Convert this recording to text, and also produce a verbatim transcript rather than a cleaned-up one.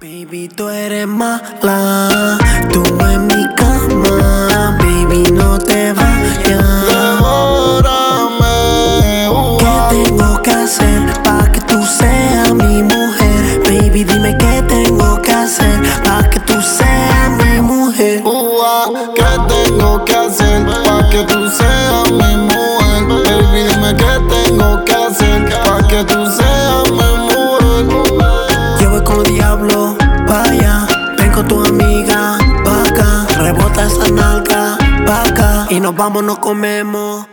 Baby, tú eres mala, tú en mi cama, baby, no te vayas. Devórame, uh, ¿Qué tengo que hacer pa' que tú seas mi mujer? Baby, dime qué tengo que hacer pa' que tú seas mi mujer. uh, ¿qué tengo que hacer pa' que tú seas mi mujer? Baby, dime qué tengo que hacer pa' que tú seas mi mujer. Yo voy con los diablos pa' allá, ven con tu amiga pa' acá, rebota esa nalga pa' acá y nos vamos, nos comemos.